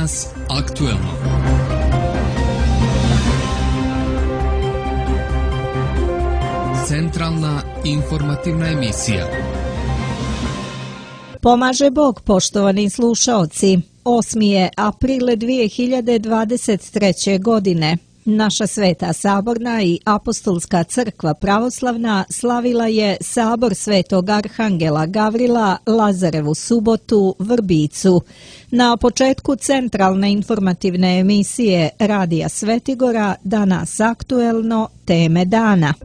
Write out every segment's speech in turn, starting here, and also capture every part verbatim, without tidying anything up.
Danas aktuelno. Centralna informativna emisija. Pomaže Bog, poštovani slušaoci. osmi je april dvije hiljade dvadeset treće. godine. Naša Sveta Saborna i Apostolska crkva pravoslavna slavila je Sabor Svetog Arhangela Gavrila, Lazarevu subotu, Vrbicu. Na početku centralne informativne emisije Radija Svetigora Danas aktuelno, teme dana.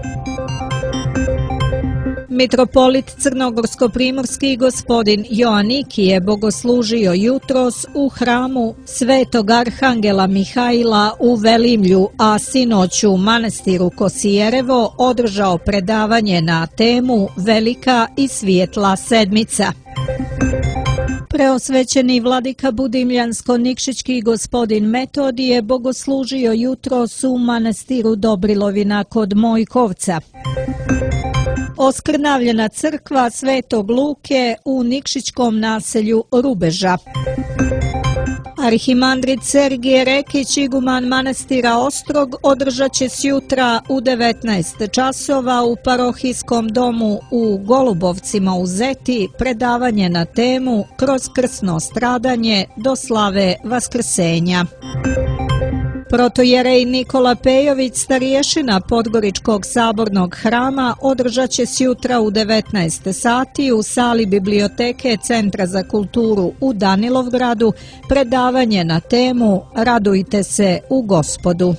Mitropolit crnogorsko-primorski gospodin Joaniki je bogoslužio jutros u hramu Svetog Arhangela Mihaila u Velimlju, a sinoć u manastiru Kosijerevo održao predavanje na temu Velika i svijetla sedmica. Preosvećeni vladika budimljansko-nikšićki gospodin Metodij je bogoslužio jutros u manastiru Dobrilovina kod Mojkovca. Oskrnavljena crkva Svetog Luke u nikšićkom naselju Rubeža. Arhimandrit Sergije Rekić, iguman manastira Ostrog, održat će sjutra u devetnaest časova u parohijskom domu u Golubovcima u Zeti predavanje na temu Kroz krsno stradanje do slave Vaskrsenja. Protojerej Nikola Pejović, starješina Podgoričkog sabornog hrama, održat će sjutra u devetnaest sati u sali biblioteke Centra za kulturu u Danilovgradu predavanje na temu Radujte se u Gospodu.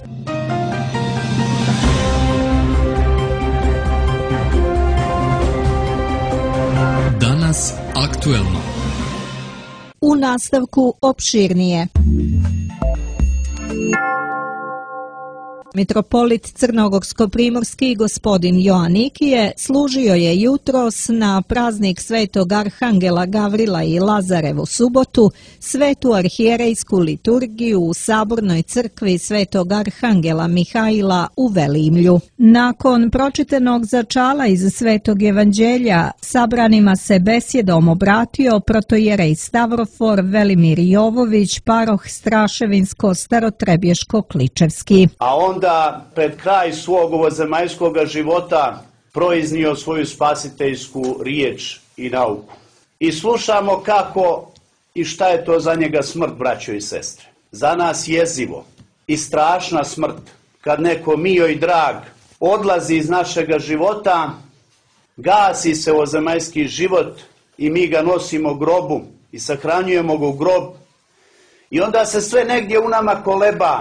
Danas aktuelno. U nastavku opširnije. Mitropolit crnogorsko-primorski gospodin Joanikije služio je jutros na praznik Svetog Arhangela Gavrila i Lazarevu subotu svetu arhijerejsku liturgiju u Sabornoj crkvi Svetog Arhangela Mihaila u Velimlju. Nakon pročitenog začala iz Svetog evanđelja sabranima se besjedom obratio protojerej Stavrofor Velimir Jovović, paroh Straševinsko-Starotrebješko-Kličevski. A onda pred kraj svog ovozemaljskog života proiznio svoju spasiteljsku riječ i nauku. I slušamo kako i šta je to za njega smrt, braćo i sestre. Za nas jezivo i strašna smrt, kad neko mio i drag odlazi iz našega života, gasi se ovozemaljski život i mi ga nosimo grobu i sahranjujemo ga u grob. I onda se sve negdje u nama koleba.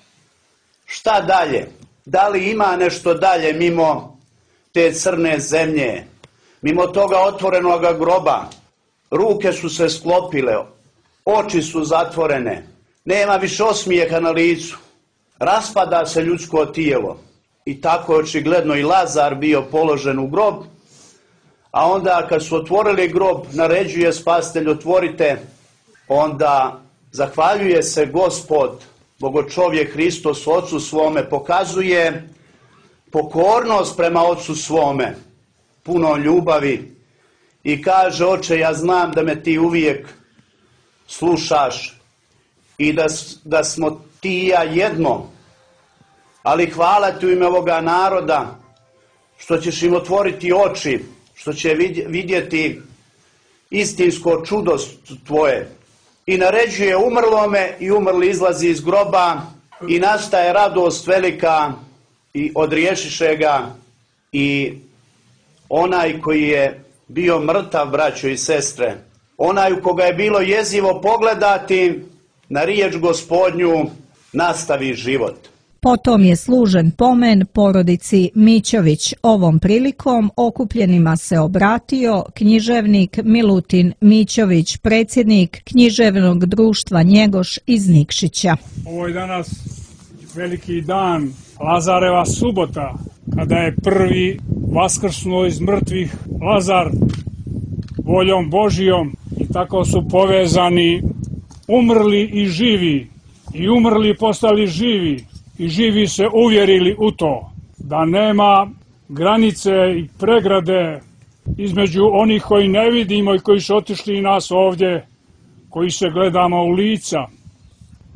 Šta dalje? Da li ima nešto dalje mimo te crne zemlje, mimo toga otvorenog groba? Ruke su se sklopile, oči su zatvorene, nema više osmijeha na licu, raspada se ljudsko tijelo. I tako je očigledno i Lazar bio položen u grob, a onda kad su otvorili grob, naređuje spasitelj otvorite, onda zahvaljuje se Gospod, Bogočovjek Hristos Ocu svome, pokazuje pokornost prema Ocu svome, puno ljubavi i kaže: Oče, ja znam da me ti uvijek slušaš i da, da smo ti i ja jedno, ali hvala ti u ime ovoga naroda što ćeš im otvoriti oči, što će vidjeti istinsko čudo tvoje. I naređuje umrlome i umrli izlazi iz groba i nastaje radost velika i odriješiše ga i onaj koji je bio mrtav, braćo i sestre, onaj u koga je bilo jezivo pogledati na riječ Gospodnju, nastavi život. Potom je služen pomen porodici Mićović. Ovom prilikom okupljenima se obratio književnik Milutin Mićović, predsjednik književnog društva Njegoš iz Nikšića. Ovo je danas veliki dan, Lazareva subota, kada je prvi vaskrsnuo iz mrtvih Lazar voljom Božijom i tako su povezani umrli i živi i umrli postali živi. I živi se uvjerili u to, da nema granice i pregrade između onih koji ne vidimo i koji su otišli nas ovdje, koji se gledamo u lica.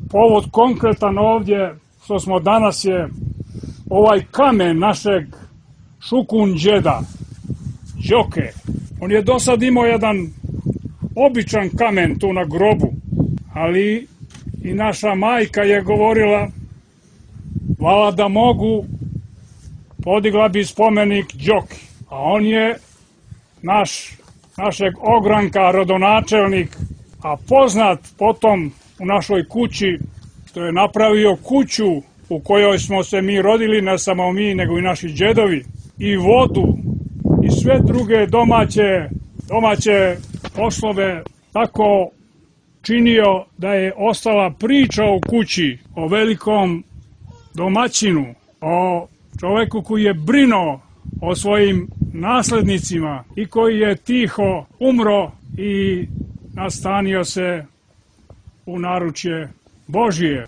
povod konkretan ovdje što smo danas je ovaj kamen našeg Šukun džeda, Đoke. On je do sad imao jedan običan kamen tu na grobu, ali i naša majka je govorila, vala da mogu, podigla bi spomenik Đoki. A on je naš, našeg ogranka, rodonačelnik, a poznat potom u našoj kući, što je napravio kuću u kojoj smo se mi rodili, ne samo mi, nego i naši džedovi, i vodu, i sve druge domaće, domaće poslove, tako činio da je ostala priča u kući o velikom domaćinu, o čoveku koji je brinuo o svojim naslednicima i koji je tiho umro i nastanio se u naručje Božije.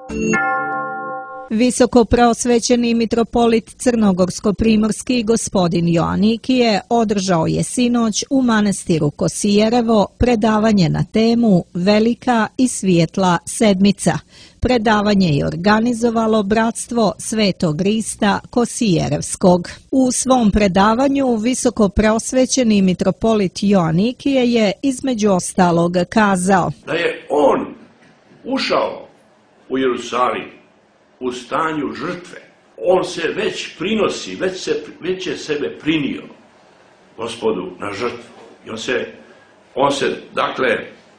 Visokopreosvećeni mitropolit Crnogorsko-primorski gospodin Joanikije održao je sinoć u manastiru Kosijerevo predavanje na temu Velika i svijetla sedmica. Predavanje je organizovalo Bratstvo Svetog Rista Kosijerevskog. U svom predavanju visokopreosvećeni mitropolit Joanikije je između ostalog kazao da je on ušao u Jerusalim u stanju žrtve. On se već prinosi, već, se, već je sebe prinio Gospodu na žrtvu. I on se, on se, dakle,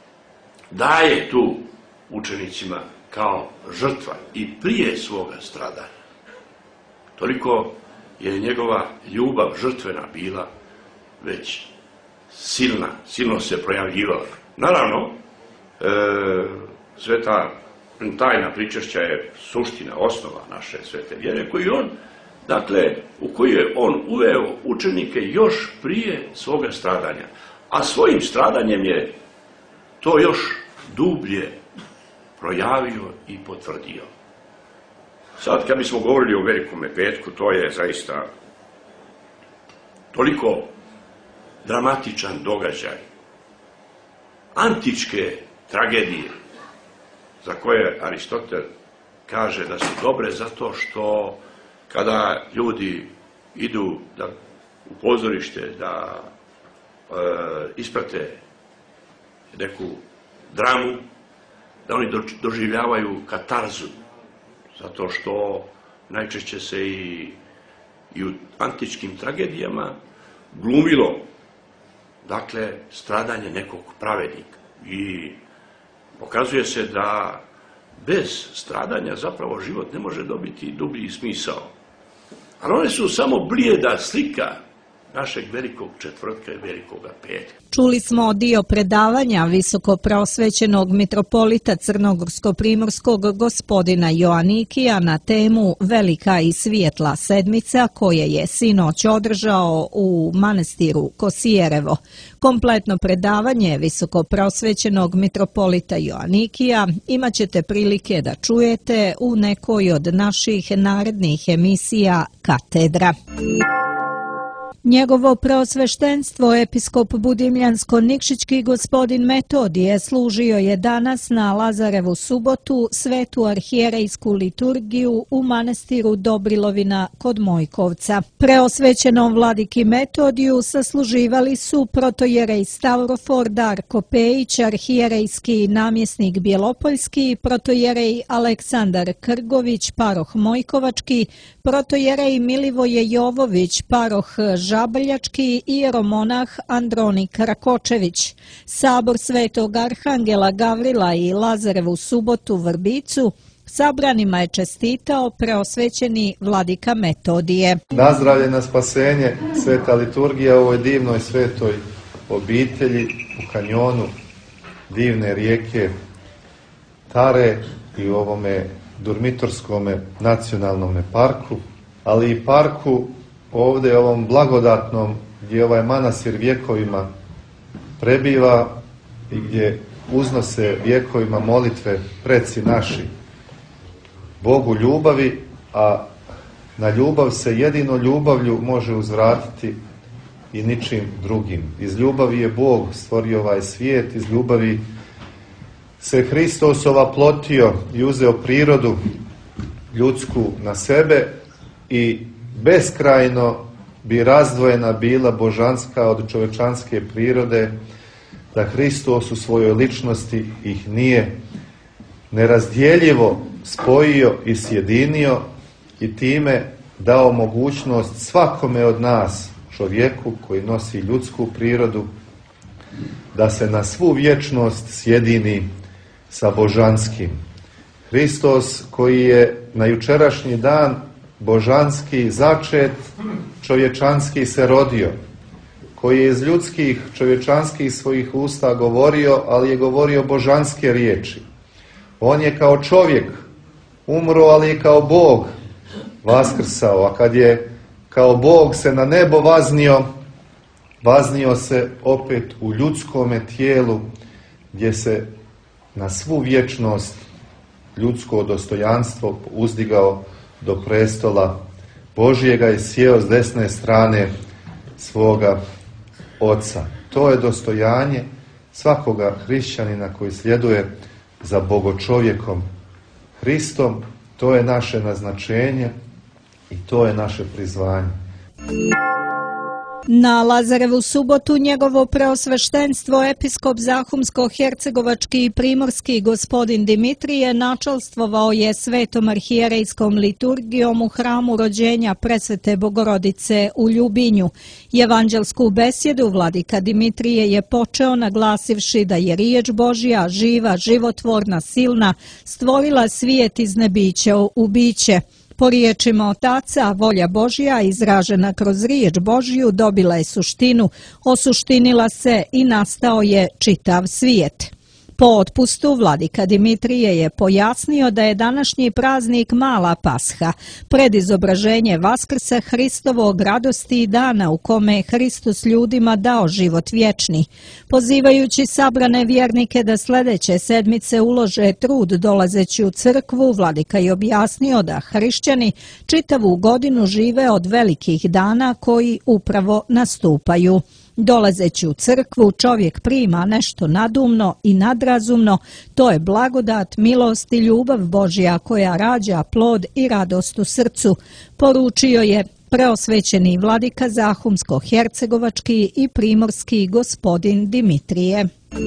daje tu učenicima kao žrtva i prije svoga stradanja. Toliko je njegova ljubav žrtvena bila već silna, silno se projavljivala. Naravno, e, sveta tajna pričešća je suština, osnova naše svete vjere, koju on, dakle, u koju je on uveo učenike još prije svoga stradanja. A svojim stradanjem je to još dublje projavio i potvrdio. Sad, kad bismo govorili o Velikome petku, to je zaista toliko dramatičan događaj. Antičke tragedije, za koje Aristotel kaže da su dobre zato što kada ljudi idu da, u pozorište da e, isprate neku dramu, da oni do, doživljavaju katarzu, zato što najčešće se i, i u antičkim tragedijama glumilo, dakle, stradanje nekog pravednika. I pokazuje se da bez stradanja zapravo život ne može dobiti dublji smisao. Ali one su samo blijeda slika našeg velikog četvrtka i velikoga petka. Čuli smo dio predavanja visokopreosvećenog mitropolita Crnogorsko-primorskog gospodina Joanikija na temu Velika i svijetla sedmica koje je sinoć održao u manastiru Kosijerevo. Kompletno predavanje visokopreosvećenog mitropolita Joanikija imat ćete prilike da čujete u nekoj od naših narednih emisija Katedra. Njegovo preosveštenstvo episkop Budimljansko-Nikšićki gospodin Metodije služio je danas na Lazarevu subotu svetu arhijerejsku liturgiju u manastiru Dobrilovina kod Mojkovca. Preosvećenom vladiki Metodiju sasluživali su protojerej Stavrofor Darko Pejić, arhijerejski namjesnik Bjelopoljski, protojerej Aleksandar Krgović, paroh Mojkovački, protojerej Milivoje Jovović, paroh Žabaljački i jeromonah Andronik Rakočević. Sabor Svetog Arhangela Gavrila i Lazarevu subotu Vrbicu sabranima je čestitao preosvećeni vladika Metodije. Nazdravlje na spasenje, sveta liturgija u ovoj divnoj svetoj obitelji u kanjonu divne rijeke Tare i u ovome Durmitorskome nacionalnom parku, ali i parku ovdje ovom blagodatnom gdje ovaj manastir vjekovima prebiva i gdje uznose vjekovima molitve preci naši Bogu ljubavi, a na ljubav se jedino ljubavlju može uzvratiti i ničim drugim. Iz ljubavi je Bog stvorio ovaj svijet, iz ljubavi se Hristos ovaplotio i uzeo prirodu ljudsku na sebe i beskrajno bi razdvojena bila božanska od čovečanske prirode, da Hristos u svojoj ličnosti ih nije nerazdjeljivo spojio i sjedinio i time dao mogućnost svakome od nas, čovjeku koji nosi ljudsku prirodu, da se na svu vječnost sjedini sa božanskim. Hristos koji je na jučerašnji dan božanski začet, čovječanski se rodio, koji je iz ljudskih čovječanskih svojih usta govorio, ali je govorio božanske riječi. On je kao čovjek umro, ali je kao Bog vaskrsao, a kad je kao Bog se na nebo vaznio, vaznio se opet u ljudskome tijelu, gdje se na svu vječnost ljudsko dostojanstvo uzdigao do prestola Božjega i sjeo s desne strane svoga Oca. To je dostojanje svakoga hrišćanina koji sljeduje za bogočovjekom Hristom. To je naše naznačenje i to je naše prizvanje. Na Lazarevu subotu njegovo preosveštenstvo episkop Zahumsko-hercegovački i primorski gospodin Dimitrije načalstvovao je svetom arhijerejskom liturgijom u hramu rođenja presvete Bogorodice u Ljubinju. Evanđelsku besjedu vladika Dimitrije je počeo naglasivši da je riječ Božja živa, životvorna, silna, stvorila svijet iz nebića u biće. Po riječima Otaca, volja Božja izražena kroz riječ Božju dobila je suštinu, osuštinila se i nastao je čitav svijet. Po otpustu vladika Dimitrije je pojasnio da je današnji praznik Mala Pasha, predizobraženje Vaskrsa Hristovog, radosti i dana u kome je Hristos ljudima dao život vječni. Pozivajući sabrane vjernike da sljedeće sedmice ulože trud dolazeći u crkvu, vladika je objasnio da hrišćani čitavu godinu žive od velikih dana koji upravo nastupaju. Dolazeći u crkvu, čovjek prima nešto nadumno i nadrazumno, to je blagodat, milost i ljubav Božja koja rađa plod i radost u srcu, poručio je preosvećeni vladika Zahumsko-hercegovački i primorski gospodin Dimitrije.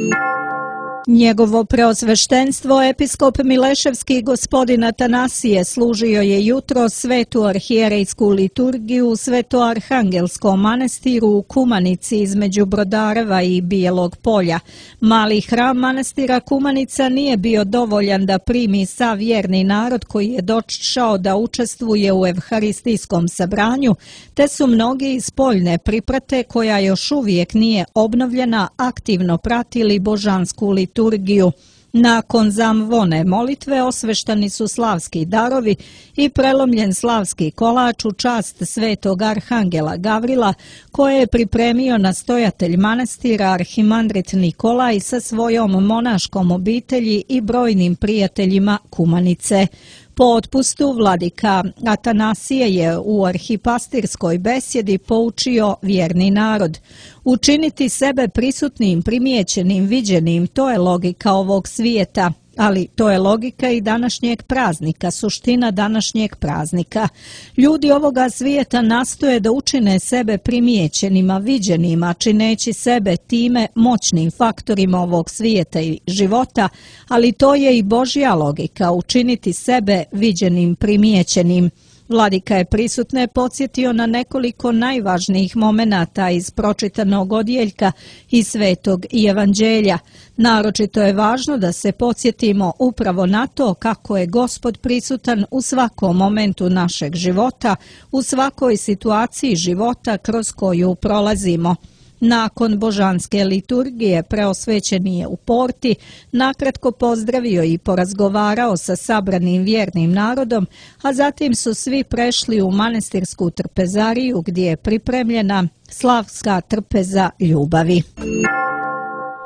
Njegovo preosveštenstvo episkop Mileševski gospodin Atanasije služio je jutro svetu arhijerejsku liturgiju u Svetoarhangelskom manastiru u Kumanici između Brodareva i Bijelog polja. Mali hram manastira Kumanica nije bio dovoljan da primi sav vjerni narod koji je došao da učestvuje u evharistijskom sabranju, te su mnogi iz poljne priprate, koja još uvijek nije obnovljena, aktivno pratili božansku liturgiju. liturgiju. Nakon zamvone molitve osveštani su slavski darovi i prelomljen slavski kolač u čast svetog arhangela Gavrila, koje je pripremio nastojatelj manastira arhimandrit Nikolaj sa svojom monaškom obitelji i brojnim prijateljima Kumanice. Po otpustu vladika Atanasije je u arhipastirskoj besjedi poučio vjerni narod. Učiniti sebe prisutnim, primijećenim, viđenim, to je logika ovog svijeta, ali to je logika i današnjeg praznika, suština današnjeg praznika. Ljudi ovoga svijeta nastoje da učine sebe primijećenima, viđenima, čineći sebe time moćnim faktorima ovog svijeta i života, ali to je i Božja logika, učiniti sebe viđenim, primijećenim. Vladika je prisutne podsjetio na nekoliko najvažnijih momenata iz pročitanog odjeljka i svetog i evanđelja. Naročito je važno da se podsjetimo upravo na to kako je Gospod prisutan u svakom momentu našeg života, u svakoj situaciji života kroz koju prolazimo. Nakon božanske liturgije preosvećeni je u porti nakratko pozdravio i porazgovarao sa sabranim vjernim narodom, a zatim su svi prešli u manastirsku trpezariju gdje je pripremljena slavska trpeza ljubavi.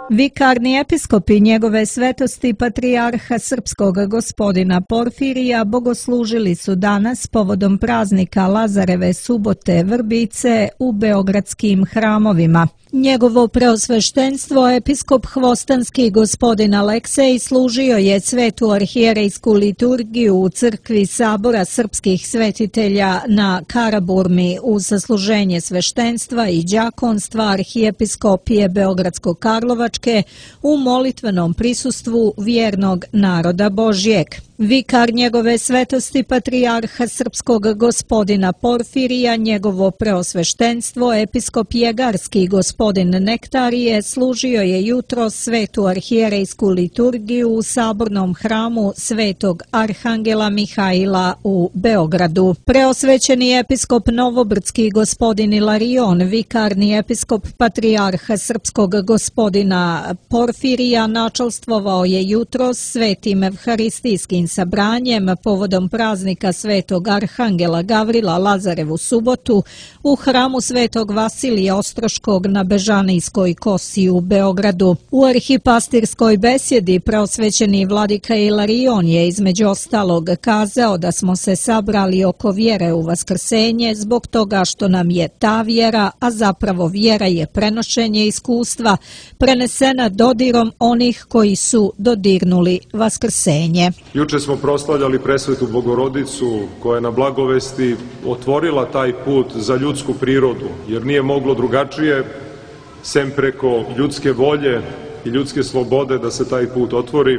Vikarni episkop i njegove svetosti patrijarha srpskog gospodina Porfirija bogoslužili su danas povodom praznika Lazareve subote Vrbice u beogradskim hramovima. Njegovo preosveštenstvo episkop Hvostanski gospodin Aleksej služio je svetu arhijerejsku liturgiju u crkvi Sabora srpskih svetitelja na Karaburmi uz sasluženje sveštenstva i đakonstva arhijepiskopije Beogradsko-Karlovačke u molitvenom prisustvu vjernog naroda Božjeg. Vikar njegove svetosti patrijarha srpskog gospodina Porfirija, njegovo preosveštenstvo episkop Jegarski gospodin Nektarije služio je jutro svetu arhijerejsku liturgiju u sabornom hramu svetog Arhangela Mihaila u Beogradu. Preosvećeni episkop Novobrdski gospodin Ilarion, vikarni episkop patrijarha srpskog gospodina Porfirija, načalstvovao je jutro svetim evharistijskim sabranjem povodom praznika svetog Arhangela Gavrila Lazarevu subotu u hramu svetog Vasilija Ostroškog na Bežanijskoj kosi u Beogradu. U arhipastirskoj besjedi preosvećeni vladika Ilarion je između ostalog kazao da smo se sabrali oko vjere u vaskrsenje zbog toga što nam je ta vjera, a zapravo vjera je prenošenje iskustva, prenesena dodirom onih koji su dodirnuli vaskrsenje. Juče smo proslavljali presvetu Bogorodicu koja je na blagovesti otvorila taj put za ljudsku prirodu, jer nije moglo drugačije, sem preko ljudske volje i ljudske slobode da se taj put otvori.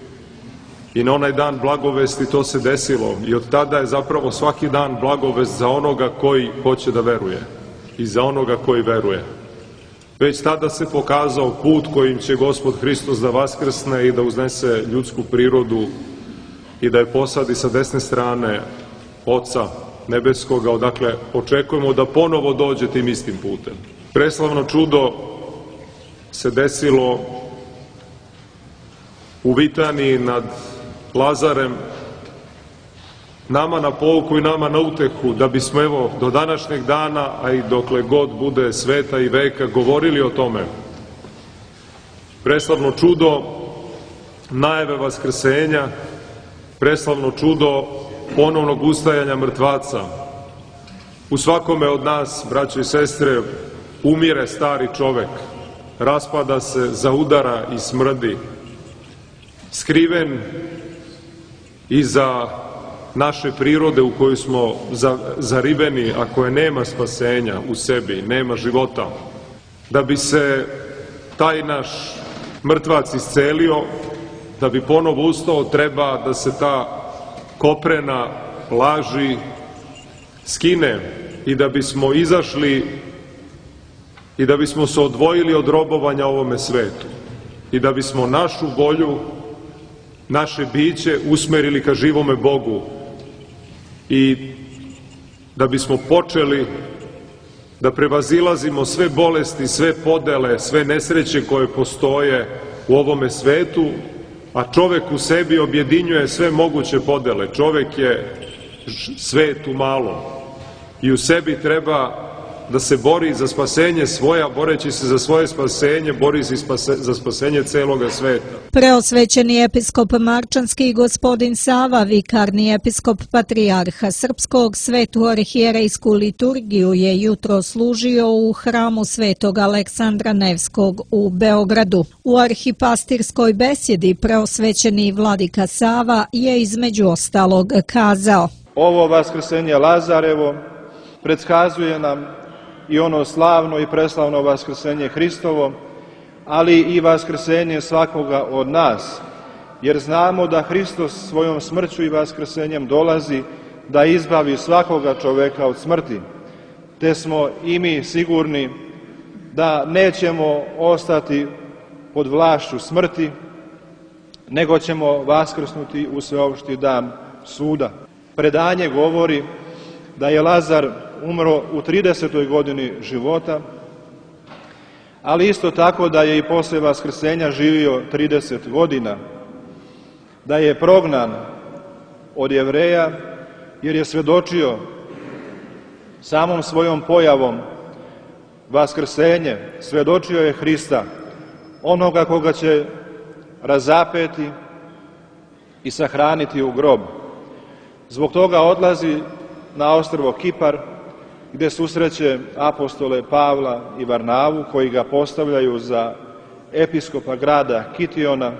I na onaj dan blagovesti to se desilo i od tada je zapravo svaki dan blagovest za onoga koji hoće da veruje i za onoga koji veruje. Već tada se pokazao put kojim će Gospod Hristos da vaskrsne i da uznese ljudsku prirodu i da je posadi sa desne strane Oca Nebeskoga, odakle očekujemo da ponovo dođe tim istim putem. Preslavno čudo se desilo u Vitaniji nad Lazarem, nama na pouku i nama na utehu, da bismo evo do današnjeg dana, a i dokle god bude sveta i veka, govorili o tome. Preslavno čudo najave vaskrsenja, preslavno čudo ponovnog ustajanja mrtvaca. U svakome od nas, braćo i sestre, umire stari čovek, raspada se, zaudara i smrdi, skriven iza naše prirode u kojoj smo zaribeni, a koje nema spasenja u sebi, nema života. Da bi se taj naš mrtvac iscelio, da bi ponovo ustao, treba da se ta koprena laži skine i da bismo izašli i da bismo se odvojili od robovanja ovome svetu i da bismo našu volju, naše biće usmerili ka živome Bogu i da bismo počeli da prevazilazimo sve bolesti, sve podele, sve nesreće koje postoje u ovome svetu, a čovek u sebi objedinjuje sve moguće podele. Čovek je svet u malom i u sebi treba da se bori za spasenje svoja, boreći se za svoje spasenje, bori se za spasenje celoga sveta. Preosvećeni episkop Marčanski gospodin Sava, vikarni episkop patrijarha srpskog, svetu arhijerejsku liturgiju je jutro služio u hramu svetog Aleksandra Nevskog u Beogradu. U arhipastirskoj besjedi preosvećeni vladika Sava je između ostalog kazao: Ovo vaskrsenje Lazarevo predskazuje nam i ono slavno i preslavno vaskrsenje Hristovo, ali i vaskrsenje svakoga od nas, jer znamo da Hristos svojom smrću i vaskrsenjem dolazi da izbavi svakoga čoveka od smrti, te smo i mi sigurni da nećemo ostati pod vlašću smrti, nego ćemo vaskrsnuti u sveopšti dan suda. Predanje govori da je Lazar umro u tridesetoj godini života, ali isto tako da je i posle vaskrsenja živio trideset godina, da je prognan od Jevreja jer je svedočio samom svojom pojavom vaskrsenje, svedočio je Hrista onoga koga će razapeti i sahraniti u grob. Zbog toga odlazi na ostrvo Kipar, gdje susreće apostole Pavla i Varnavu, koji ga postavljaju za episkopa grada Kitiona,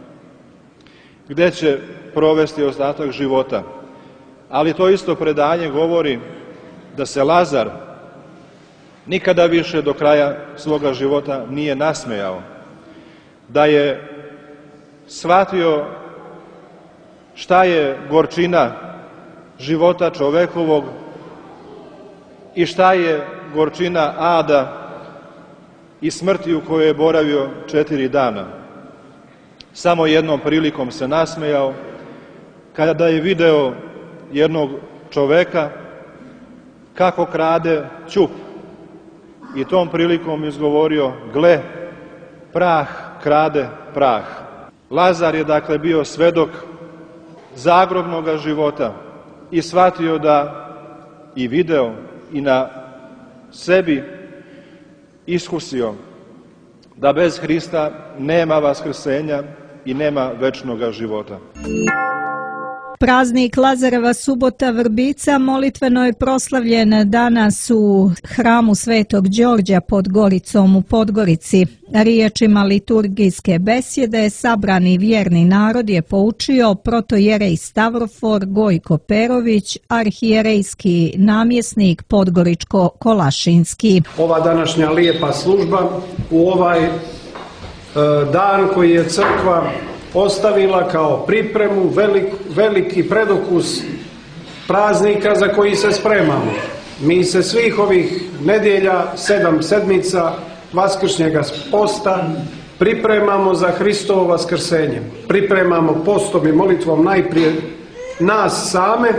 gdje će provesti ostatak života. Ali to isto predanje govori da se Lazar nikada više do kraja svoga života nije nasmejao, da je shvatio šta je gorčina života čovekovog i šta je gorčina ada i smrti u kojoj je boravio četiri dana. Samo jednom prilikom se nasmejao, kada je video jednog čoveka kako krade ćup, i tom prilikom izgovorio: gle, prah krade prah. Lazar je dakle bio svedok zagrobnoga života i shvatio da, i video i na sebi iskusio, da bez Hrista nema vaskrsenja i nema večnoga života. Praznik Lazareva subota Vrbica molitveno je proslavljen danas u hramu Svetog Đorđa pod Goricom u Podgorici. Riječima liturgijske besjede sabrani vjerni narod je poučio protojerej Stavrofor Gojko Perović, arhijerejski namjesnik Podgoričko-Kolašinski. Ova današnja lijepa služba u ovaj e, dan koji je crkva ostavila kao pripremu, velik, veliki predokus praznika za koji se spremamo. Mi se svih ovih nedjelja, sedam sedmica vaskršnjega posta pripremamo za Hristovo vaskrsenje. Pripremamo postom i molitvom najprije nas same,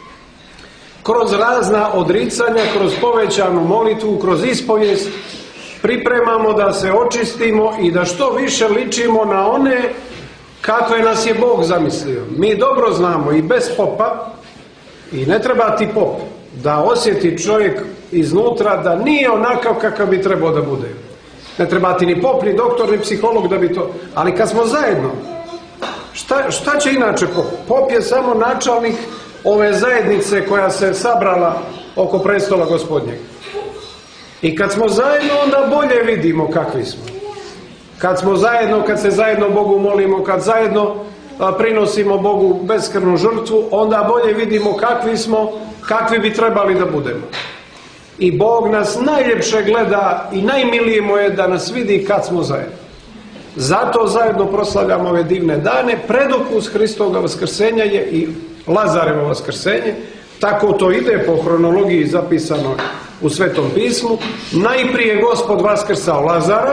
kroz razna odricanja, kroz povećanu molitvu, kroz ispovijest, pripremamo da se očistimo i da što više ličimo na one kakve nas je Bog zamislio. Mi dobro znamo i bez popa, i ne treba ti pop, da osjeti čovjek iznutra da nije onakav kakav bi trebao da bude. Ne treba ti ni pop, ni doktor, ni psiholog da bi to... Ali kad smo zajedno, šta, šta će inače pop? Pop je samo načelnik ove zajednice koja se sabrala oko prestola Gospodnjeg. I kad smo zajedno, onda bolje vidimo kakvi smo. Kad smo zajedno, kad se zajedno Bogu molimo, kad zajedno a, prinosimo Bogu beskrvnu žrtvu, onda bolje vidimo kakvi smo, kakvi bi trebali da budemo. I Bog nas najljepše gleda i najmilije mu je da nas vidi kad smo zajedno. Zato zajedno proslavljamo ove divne dane. Predokus Hristoga vaskrsenja je i Lazarevo vaskrsenje. Tako to ide po hronologiji zapisano u Svetom pismu. Najprije Gospod vaskrsao Lazara,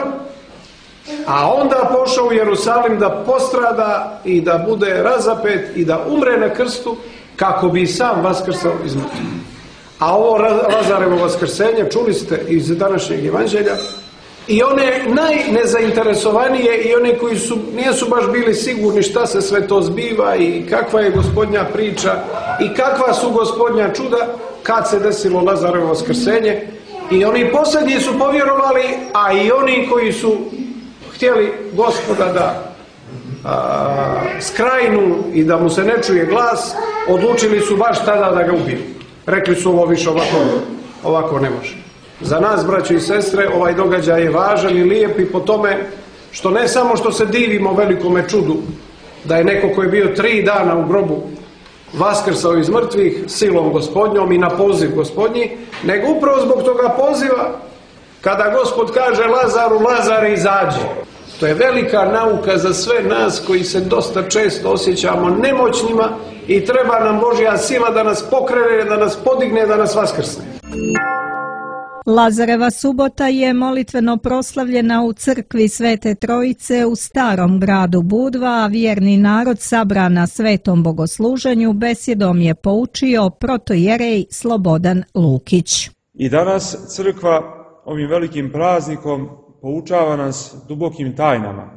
a onda pošao u Jerusalim da postrada i da bude razapet i da umre na krstu kako bi sam vaskrsao iz mrtvih. A ovo Lazarevo vaskrsenje čuli ste iz današnjeg evanđelja, i one najnezainteresovanije i one koji su, nisu baš bili sigurni šta se sve to zbiva i kakva je Gospodnja priča i kakva su Gospodnja čuda, kad se desilo Lazarevo vaskrsenje, i oni posljednji su povjerovali, a i oni koji su htjeli Gospoda da a, skrajnu i da mu se ne čuje glas, odlučili su baš tada da ga ubiju. Rekli su ovo više ovako, ovako ne može. Za nas, braćo i sestre, ovaj događaj je važan i lijep i po tome što ne samo što se divimo velikome čudu da je neko koji je bio tri dana u grobu vaskrsao iz mrtvih silom Gospodnjom i na poziv Gospodnji, nego upravo zbog toga poziva kada Gospod kaže Lazaru, Lazare, izađi. To je velika nauka za sve nas koji se dosta često osjećamo nemoćnima i treba nam Božja sila da nas pokrene, da nas podigne, da nas vaskrsne. Lazareva subota je molitveno proslavljena u crkvi Svete Trojice u Starom gradu Budva, a vjerni narod sabran na svetom bogosluženju besjedom je poučio protojerej Slobodan Lukić. I danas crkva ovim velikim praznikom poučava nas dubokim tajnama.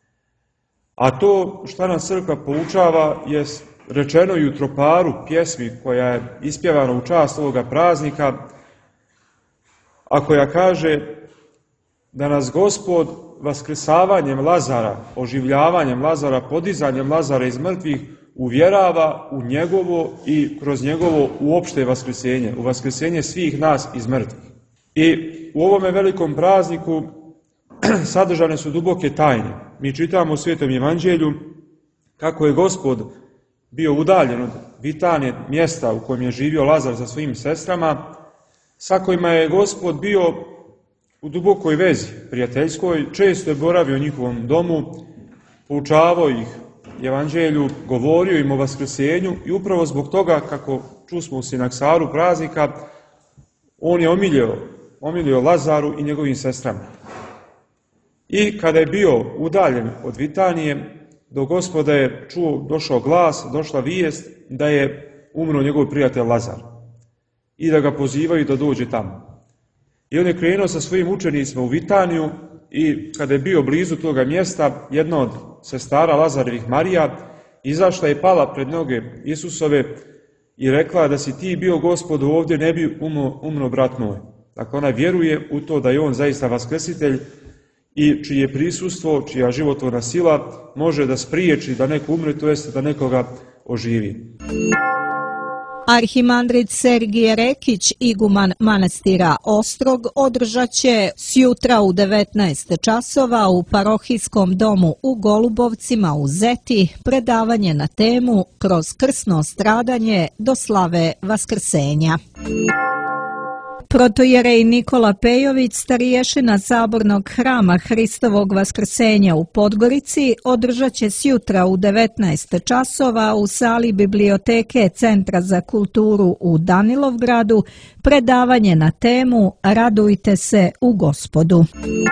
A to što nas crkva poučava je rečeno i u troparu pjesmi koja je ispjevana u čast ovoga praznika, a koja kaže: da nas Gospod vaskrsavanjem Lazara, oživljavanjem Lazara, podizanjem Lazara iz mrtvih uvjerava u njegovo i kroz njegovo uopšte vaskrsenje, u vaskrsenje svih nas iz mrtvih. I u ovome velikom prazniku sadržane su duboke tajne. Mi čitamo u Svetom Evanđelju kako je Gospod bio udaljen od Vitanije, mjesta u kojem je živio Lazar sa svojim sestrama, sa kojima je Gospod bio u dubokoj vezi prijateljskoj, često je boravio u njihovom domu, poučavao ih Evanđelju, govorio im o vaskrsenju i upravo zbog toga, kako čusmo u sinaksaru praznika, on je omilio, omilio Lazaru i njegovim sestrama. I kada je bio udaljen od Vitanije, do Gospoda je čuo, došao glas, došla vijest da je umro njegov prijatelj Lazar i da ga pozivaju da dođe tamo. I on je krenuo sa svojim učenicima u Vitaniju i kada je bio blizu toga mjesta, jedna od sestara Lazarevih, Marija, izašla i pala pred noge Isusove i rekla da si ti bio Gospodu ovdje, ne bi umro, umro brat moj. Dakle, ona vjeruje u to da je on zaista vaskrsitelj i čije prisustvo, čija životvorna sila može da spriječi da neko umre, to jest da nekoga oživi. Arhimandrit Sergije Rekić, iguman manastira Ostrog, održat će sjutra u devetnaest časova u parohijskom domu u Golubovcima u Zeti predavanje na temu Kroz krsno stradanje do slave vaskrsenja. Protojerej Nikola Pejović, stariješina Sabornog hrama Hristovog vaskrsenja u Podgorici, održat će sjutra u devetnaest časova u sali biblioteke Centra za kulturu u Danilovgradu predavanje na temu Radujte se u Gospodu.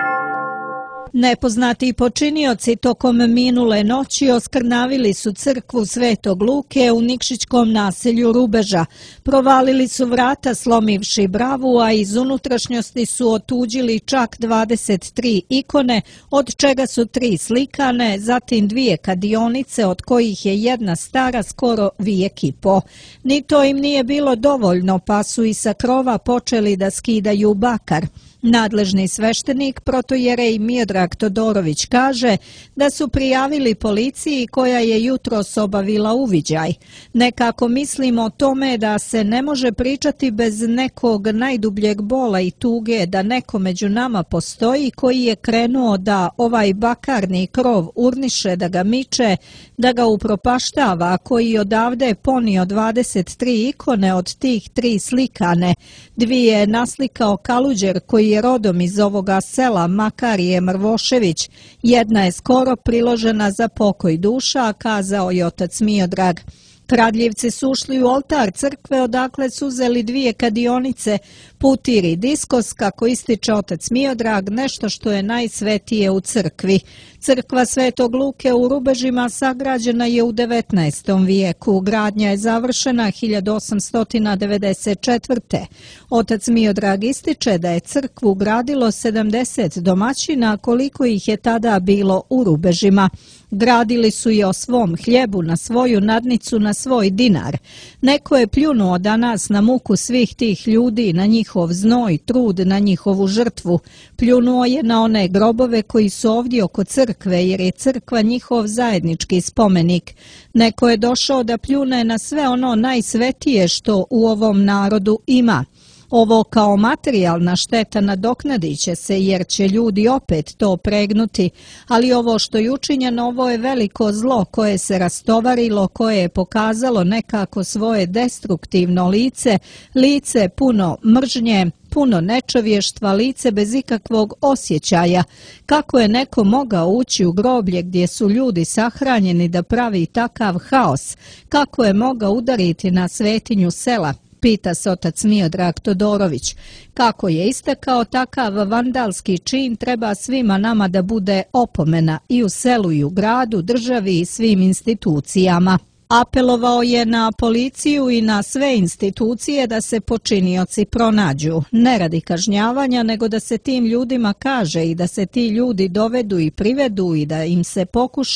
Nepoznati počinioci tokom minule noći oskrnavili su crkvu Svetog Luke u Nikšićkom naselju Rubeža. Provalili su vrata slomivši bravu, a iz unutrašnjosti su otuđili čak dvadeset tri ikone, od čega su tri slikane, zatim dvije kadionice, od kojih je jedna stara skoro vijek i po. Ni to im nije bilo dovoljno, pa su i sa krova počeli da skidaju bakar. Nadležni sveštenik protojerej Miodrag Todorović kaže da su prijavili policiji koja je jutros obavila uviđaj. Nekako mislimo o tome da se ne može pričati bez nekog najdubljeg bola i tuge da neko među nama postoji koji je krenuo da ovaj bakarni krov urniše, da ga miče, da ga upropaštava, koji odavde ponio dvadeset tri ikone, od tih tri slikane. Dvije je naslikao Kaluđer koji je rodom iz ovoga sela, Makarije Mrvošević. Jedna je skoro priložena za pokoj duša, kazao je otac Miodrag. Kradljivci su ušli u oltar crkve odakle su uzeli dvije kadionice, putir i diskos, kako ističe otac Miodrag, nešto što je najsvetije u crkvi. Crkva Svetog Luke u Rubežima sagrađena je u devetnaestom vijeku, gradnja je završena hiljadu osamsto devedeset četvrte. Otac Miodrag ističe da je crkvu gradilo sedamdeset domaćina, koliko ih je tada bilo u Rubežima. Gradili su i o svom hljebu, na svoju nadnicu, na svoj dinar. Neko je pljunuo danas na muku svih tih ljudi, na njihov znoj, trud, na njihovu žrtvu. Pljunuo je na one grobove koji su ovdje oko crkve, jer je crkva njihov zajednički spomenik. Neko je došao da pljune na sve ono najsvetije što u ovom narodu ima. Ovo kao materijalna šteta nadoknadit će se jer će ljudi opet to pregnuti, ali ovo što je učinjeno, ovo je veliko zlo koje se rastovarilo, koje je pokazalo nekako svoje destruktivno lice, lice puno mržnje, puno nečovještva, lice bez ikakvog osjećaja. Kako je neko mogao ući u groblje gdje su ljudi sahranjeni da pravi takav haos? Kako je mogao udariti na svetinju sela? Pita se otac Miodrag Todorović. Kako je istakao, takav vandalski čin treba svima nama da bude opomena i u selu i u gradu, državi i svim institucijama. Apelovao je na policiju i na sve institucije da se počinioci pronađu, ne radi kažnjavanja, nego da se tim ljudima kaže i da se ti ljudi dovedu i privedu i da im se pokuša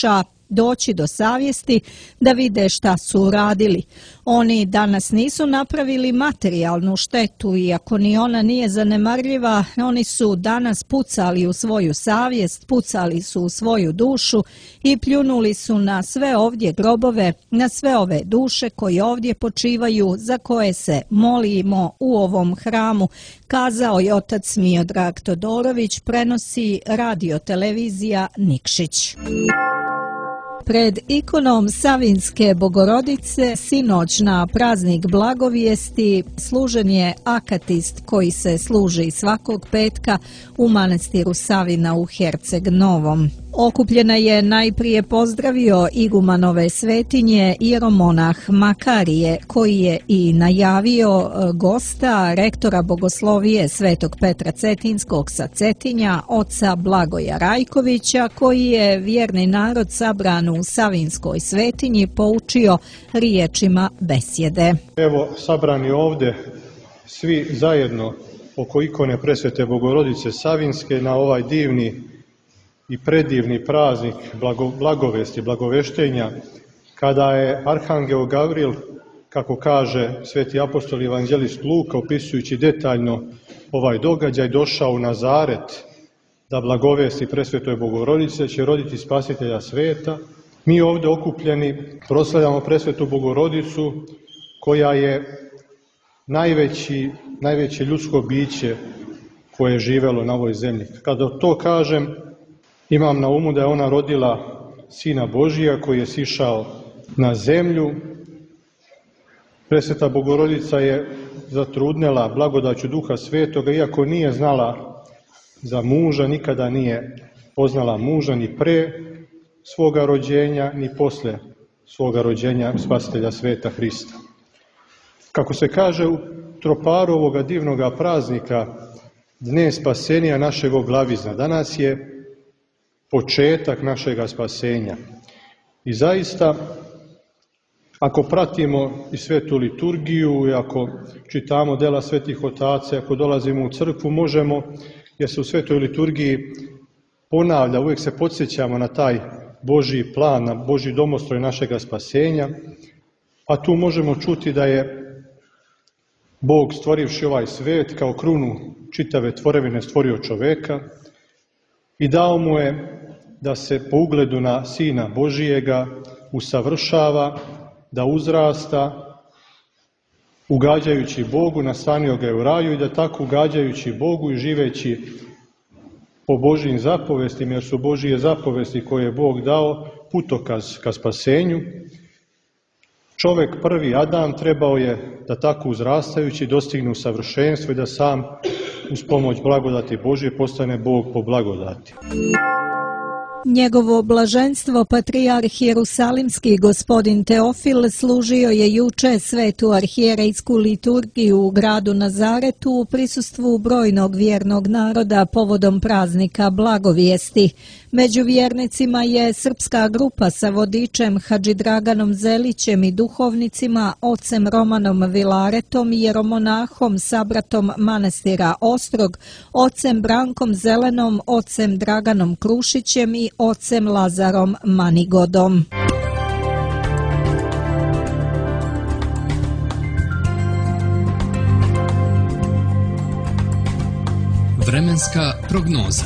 doći do savjesti da vide šta su uradili. Oni danas nisu napravili materijalnu štetu, iako ni ona nije zanemarljiva, oni su danas pucali u svoju savjest, pucali su u svoju dušu i pljunuli su na sve ovdje grobove, na sve ove duše koje ovdje počivaju, za koje se molimo u ovom hramu, kazao je otac Miodrag Todorović, prenosi radio televizija Nikšić. Pred ikonom Savinske Bogorodice sinoć na praznik Blagovijesti služen je akatist koji se služi svakog petka u manastiru Savina u Herceg Novom. Okupljena je najprije pozdravio igumanove svetinje jeromonah Makarije, koji je i najavio gosta rektora bogoslovije Svetog Petra Cetinskog sa Cetinja, oca Blagoja Rajkovića, koji je vjerni narod sabran u Savinskoj svetinji poučio riječima besjede. Evo, sabrani ovdje svi zajedno oko ikone Presvete Bogorodice Savinske na ovaj divni i predivni praznik blago, blagovesti, blagoveštenja, kada je Arhangel Gavril, kako kaže sveti apostol evanđelist Luka, opisujući detaljno ovaj događaj, došao u Nazaret da blagovesti Presvetoj Bogorodice, će roditi spasitelja sveta. Mi ovdje okupljeni proslavljamo Presvetu Bogorodicu, koja je najveći, najveće ljudsko biće koje je živelo na ovoj zemlji. Kada to kažem, imam na umu da je ona rodila Sina Božija koji je sišao na zemlju. Presveta Bogorodica je zatrudnela blagodaću Duha Svetoga, iako nije znala za muža, nikada nije poznala muža ni pre svoga rođenja, ni posle svoga rođenja Spasitelja sveta Hrista. Kako se kaže u troparu ovoga divnoga praznika, Dne spasenja našeg glavizna, danas je početak našega spasenja. I zaista, ako pratimo i svetu liturgiju, i ako čitamo dela svetih otaca, ako dolazimo u crkvu, možemo, jer se u svetoj liturgiji ponavlja, uvijek se podsjećamo na taj Božji plan, na Božji domostroj našega spasenja, a tu možemo čuti da je Bog, stvorivši ovaj svet, kao krunu čitave tvorevine stvorio čoveka i dao mu je da se po ugledu na Sina Božijega usavršava, da uzrasta, ugađajući Bogu, nastanio ga je u raju i da tako ugađajući Bogu i živeći po Božjim zapovestima, jer su Božije zapovesti koje je Bog dao putokaz ka spasenju, čovek prvi Adam trebao je da tako uzrastajući dostigne savršenstvo i da sam uz pomoć blagodati Božje postane Bog po blagodati. Njegovo blaženstvo patrijarh Jerusalimski gospodin Teofil služio je juče svetu arhijerejsku liturgiju u gradu Nazaretu u prisustvu brojnog vjernog naroda povodom praznika Blagovijesti. Među vjernicima je srpska grupa sa vodičem Hadži Draganom Zelićem i duhovnicima, ocem Romanom Vilaretom i jeromonahom sabratom manastira Ostrog, ocem Brankom Zelenom, ocem Draganom Krušićem i ocem Lazarom Manigodom. Vremenska prognoza.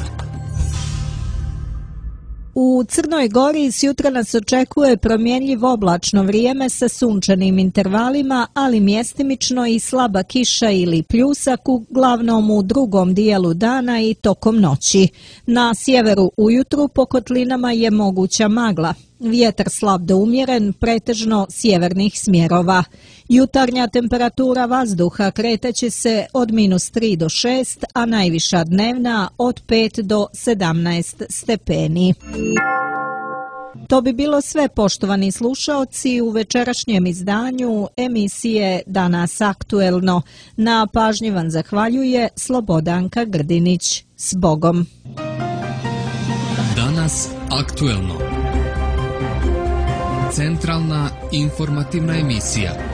U Crnoj Gori sjutra nas očekuje promjenjivo oblačno vrijeme sa sunčanim intervalima, ali mjestimično i slaba kiša ili pljusak, uglavnom u drugom dijelu dana i tokom noći. Na sjeveru ujutru po kotlinama je moguća magla. Vjetar slab do umjeren, pretežno sjevernih smjerova. Jutarnja temperatura vazduha kretaće se od minus tri do šest, a najviša dnevna od pet do sedamnaest stepeni. To bi bilo sve, poštovani slušaoci, u večerašnjem izdanju emisije Danas aktuelno. Na pažnji vam zahvaljuje Slobodanka Grdinić. S Bogom! Danas aktuelno. Centralna informativna emisija.